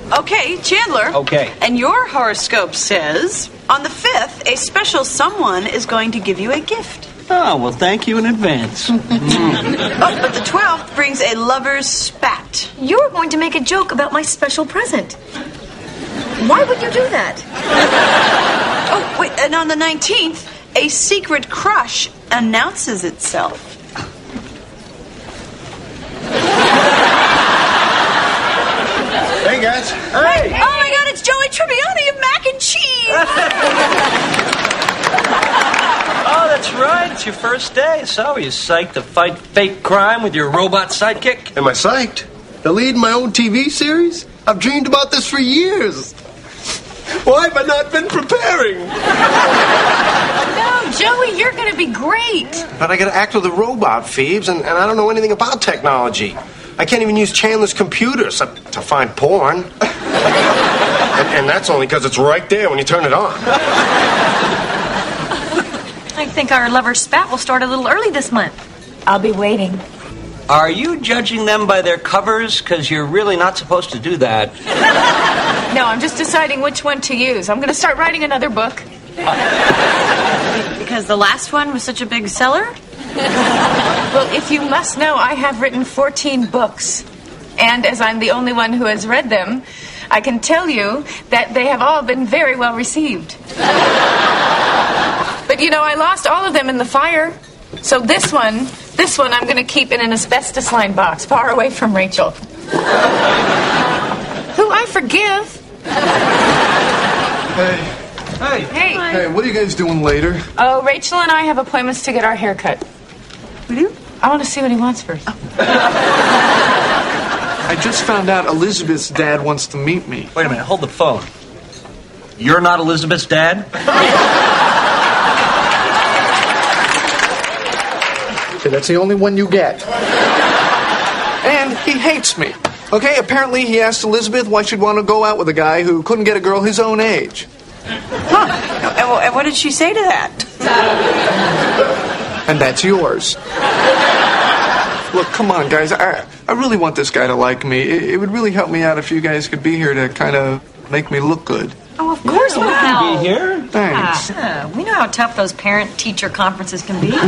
Okay, Chandler. Okay. And your horoscope says, on the 5th, a special someone is going to give you a gift. Oh, well, thank you in advance. But the 12th brings a lover's spat. You're going to make a joke about my special present. Why would you do that? Oh, wait, and on the 19th, a secret crush announces itself. Hey, guys. Hey. Oh, my God, it's Joey Tribbiani of Mac and Cheese. Oh, that's right. It's your first day. So, are you psyched to fight fake crime with your robot sidekick? Am I psyched? The lead in my own TV series? I've dreamed about this for years. Why have I not been preparing? No, Joey, you're going to be great. But I gotta act with a robot, Phoebes, and I don't know anything about technology. I can't even use Chandler's computer to find porn. and that's only because it's right there when you turn it on. I think our lover's spat will start a little early this month. I'll be waiting. Are you judging them by their covers? Because you're really not supposed to do that. No, I'm just deciding which one to use. I'm going to start writing another book. Because the last one was such a big seller? Well, if you must know, I have written 14 books. And as I'm the only one who has read them, I can tell you that they have all been very well received. But, you know, I lost all of them in the fire. So this one I'm going to keep in an asbestos-lined box, far away from Rachel. Who I forgive. Hey, Hey. what are you guys doing later? Oh, Rachel and I have appointments to get our hair cut. We do? I want to see what he wants first. I just found out Elizabeth's dad wants to meet me. Wait a minute. Hold the phone. You're not Elizabeth's dad? Okay, that's the only one you get. And he hates me. Okay, apparently he asked Elizabeth why she'd want to go out with a guy who couldn't get a girl his own age. Huh. And what did she say to that? And that's yours. Look, come on, guys. I really want this guy to like me. It would really help me out if you guys could be here to kind of make me look good. Oh, of course we Be here? Thanks. We know how tough those parent-teacher conferences can be.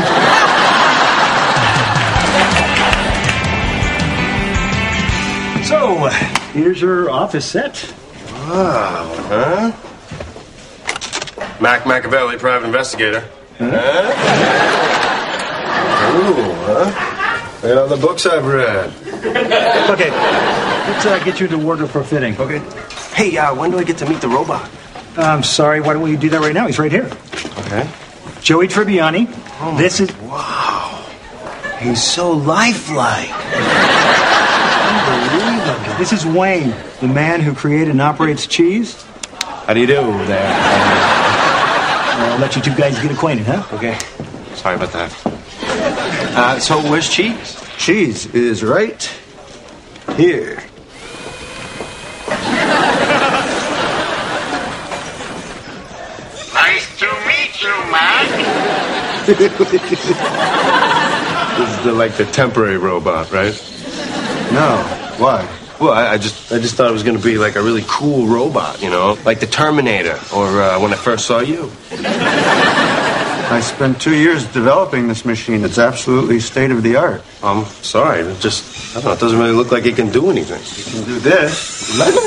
So, here's your office set. Wow, huh? Machiavelli, private investigator. Huh? Ooh, huh? Look at all the books I've read. Okay, let's get you into wardrobe for fitting. Okay. Hey, when do I get to meet the robot? I'm sorry, why don't we do that right now? He's right here. Okay. Joey Tribbiani. Oh, this is... Wow. He's so lifelike. Unbelievable. This is Wayne, the man who created and operates Cheese. How do you do there? I'll let you two guys get acquainted, huh? Okay. Sorry about that. So where's Cheese? Cheese is right here. Nice to meet you, Mac. This is the temporary robot, right? No. Why? Well, I just thought it was going to be like a really cool robot, you know, like the Terminator, or when I first saw you. I spent 2 years developing this machine. It's absolutely state-of-the-art. I'm sorry, I don't know, it doesn't really look like it can do anything. You can do this.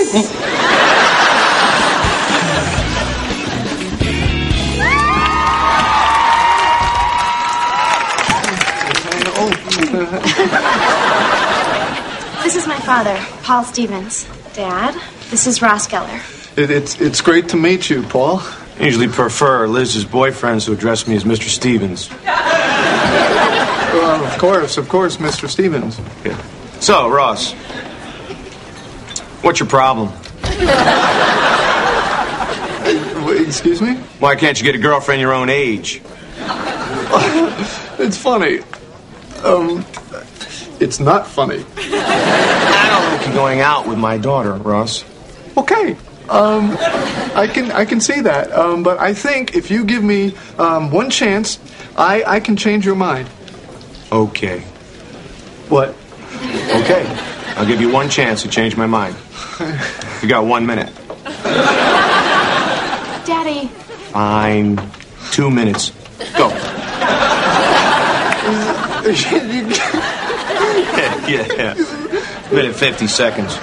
This is my father, Paul Stevens. Dad, this is Ross Geller. It's great to meet you, Paul. I usually prefer Liz's boyfriends who address me as Mr. Stevens. Well, of course, Mr. Stevens. Yeah. So, Ross, what's your problem? Excuse me? Why can't you get a girlfriend your own age? It's funny. It's not funny. I don't like you going out with my daughter, Ross. Okay. I can see that. But I think if you give me one chance, I can change your mind. Okay. What? Okay. I'll give you one chance to change my mind. You got 1 minute. Daddy. Fine. 2 minutes. Go. yeah. Minute 50 seconds.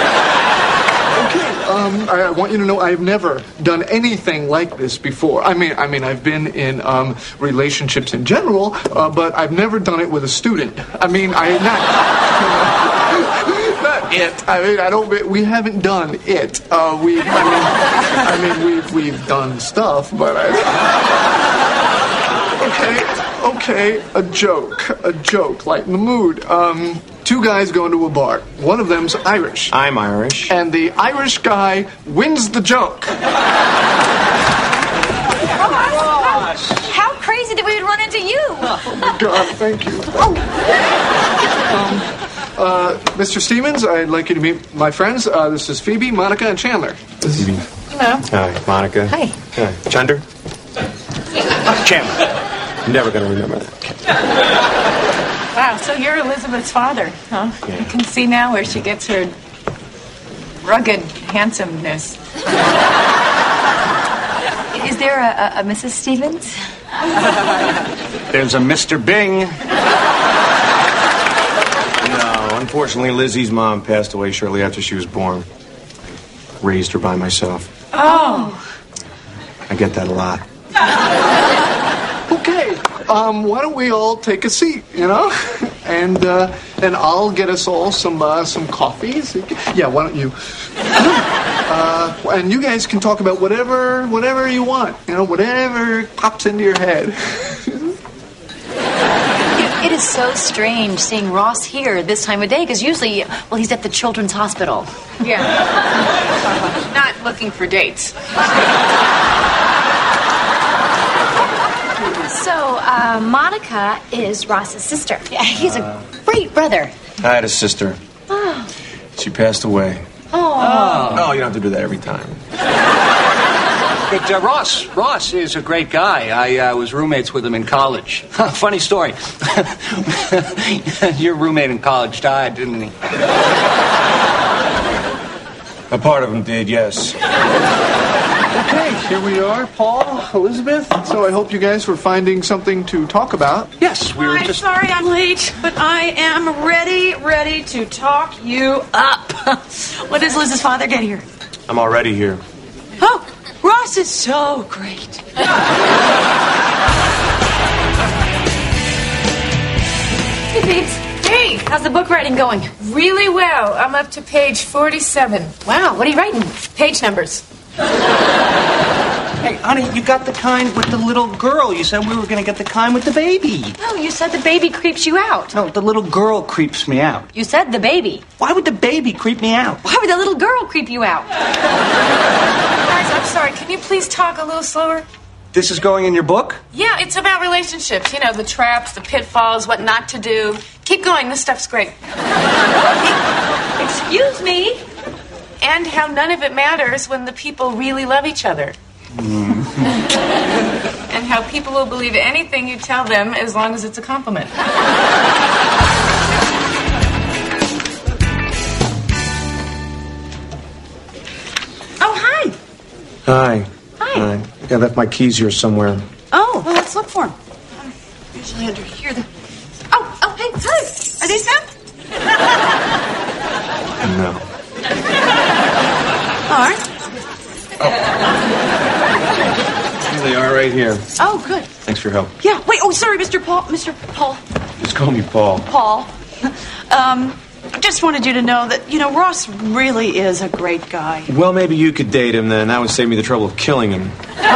I want you to know I've never done anything like this before. I mean, I've been in relationships in general, but I've never done it with a student. Not it. We haven't done it. We've done stuff, but Okay, a joke, lighten the mood. 2 guys go into a bar. One of them's Irish. I'm Irish. And the Irish guy wins the joke. How crazy that we would run into you? Oh, God, thank you. Mr. Stevens, I'd like you to meet my friends. This is Phoebe, Monica, and Chandler. Phoebe. Hello. Hi, Monica. Hi. Hi, Chandler. Chandler. I'm never going to remember that. Wow, so you're Elizabeth's father, huh? Yeah. You can see now where she gets her rugged handsomeness. Is there a Mrs. Stevens? There's a Mr. Bing. No, unfortunately, Lizzie's mom passed away shortly after she was born. Raised her by myself. Oh. I get that a lot. Okay, why don't we all take a seat, and I'll get us all some coffees. Yeah, why don't you? And you guys can talk about whatever you want, whatever pops into your head. It is so strange seeing Ross here this time of day, because usually, he's at the Children's Hospital. Yeah. Not looking for dates. So, Monica is Ross's sister. Yeah, he's a great brother. I had a sister. Oh. She passed away. Oh. Oh, you don't have to do that every time. But Ross is a great guy. I was roommates with him in college. Funny story. Your roommate in college died, didn't he? A part of him did, yes. Okay, here we are, Paul, Elizabeth. So I hope you guys were finding something to talk about. Yes, we were I'm just... sorry I'm late, but I am ready to talk you up. When does Liz's father get here? I'm already here. Oh, Ross is so great. Hey, Babes. Hey, How's the book writing going? really well. I'm up to page 47. Wow, what are you writing? Page numbers. Hey, honey, you got the kind with the little girl. You said we were going to get the kind with the baby. No, you said the baby creeps you out. No, the little girl creeps me out. You said the baby. Why would the baby creep me out? Why would the little girl creep you out? Guys, I'm sorry. Can you please talk a little slower? This is going in your book? Yeah, it's about relationships. The traps, the pitfalls, what not to do. Keep going. This stuff's great. Excuse me? And how none of it matters when the people really love each other. And how people will believe anything you tell them as long as it's a compliment. Oh, hi. Hi. Hi. I left my keys here somewhere. Oh, well, let's look for them. Usually under here. Oh, hey, hi. Are they Sam? No. All right. Here they are right here. Oh, good. Thanks for your help. Yeah, wait, sorry, Mr. Paul. Just call me Paul. Paul. I just wanted you to know that, Ross really is a great guy. Well, maybe you could date him then. That would save me the trouble of killing him.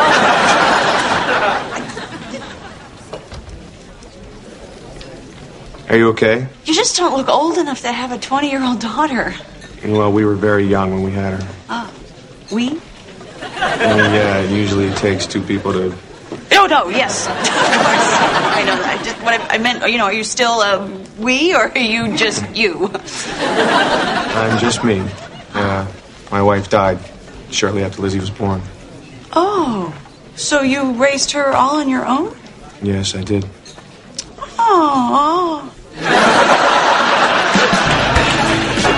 Are you okay? You just don't look old enough to have a 20-year-old daughter. Well, we were very young when we had her. We? Yeah, usually it takes two people to... Oh, no, yes. Of course. I know that. What I meant, are you still we, or are you just you? I'm just me. My wife died shortly after Lizzie was born. Oh, so you raised her all on your own? Yes, I did. Oh.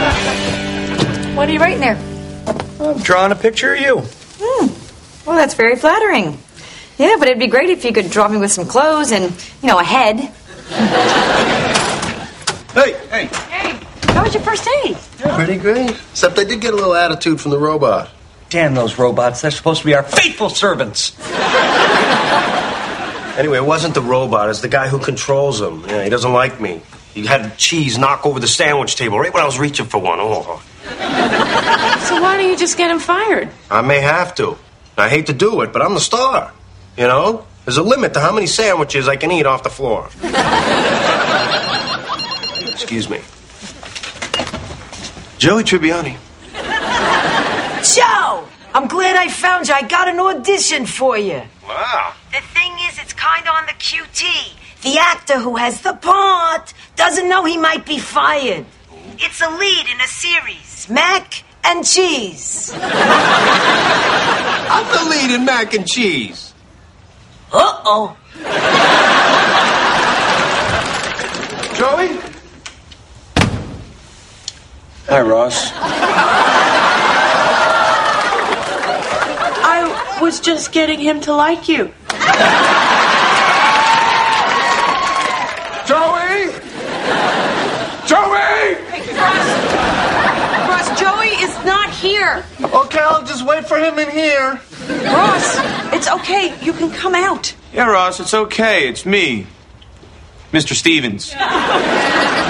What are you writing there? I'm drawing a picture of you. Well, that's very flattering. Yeah, but it'd be great if you could draw me with some clothes and, a head. Hey. How was your first date? Pretty great. Except I did get a little attitude from the robot. Damn those robots. They're supposed to be our faithful servants. Anyway, it wasn't the robot. It's the guy who controls him. Yeah, he doesn't like me. He had cheese knock over the sandwich table right when I was reaching for one. Oh. So why don't you just get him fired? I may have to. I hate to do it, but I'm the star. You know? There's a limit to how many sandwiches I can eat off the floor. Excuse me. Joey Tribbiani. Joe! I'm glad I found you. I got an audition for you. Wow. The thing is, it's kind of on the QT. The actor who has the part doesn't know he might be fired. It's a lead in a series, Mac and Cheese. I'm the lead in Mac and Cheese. Uh-oh. Joey? Hi, Ross. I was just getting him to like you. Joey! Joey! Ross, Joey is not here. Okay, I'll just wait for him in here. Ross, it's okay. You can come out. Yeah, Ross, it's okay. It's me, Mr. Stevens.